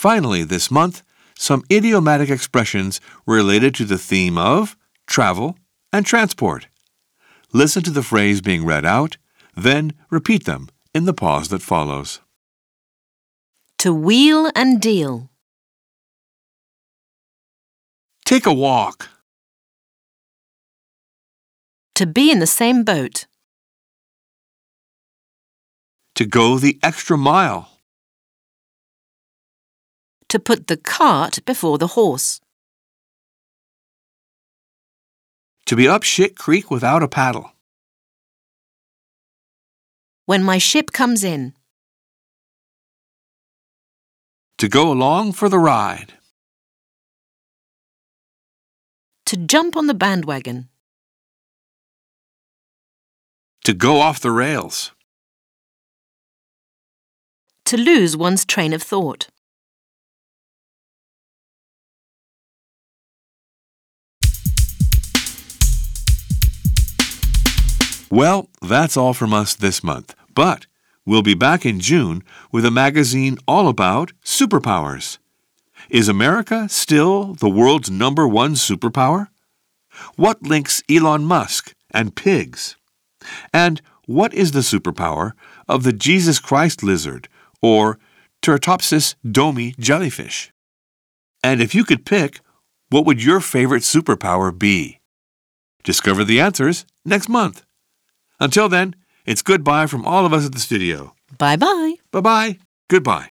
finally, this month, some idiomatic expressions related to the theme of travel and transport. Listen to the phrase being read out, then repeat them in the pause that follows. To wheel and deal. Take a walk. To be in the same boat. To go the extra mile. To put the cart before the horse. To be up shit creek without a paddle. When my ship comes in. To go along for the ride. To jump on the bandwagon. To go off the rails. To lose one's train of thought. Well, that's all from us this month, but we'll be back in June with a magazine all about superpowers. Is America still the world's #1 superpower? What links Elon Musk and pigs? And what is the superpower of the Jesus Christ lizard or Turritopsis domi jellyfish? And if you could pick, what would your favorite superpower be? Discover the answers next month. Until then, it's goodbye from all of us at the studio. Bye-bye. Bye-bye. Goodbye.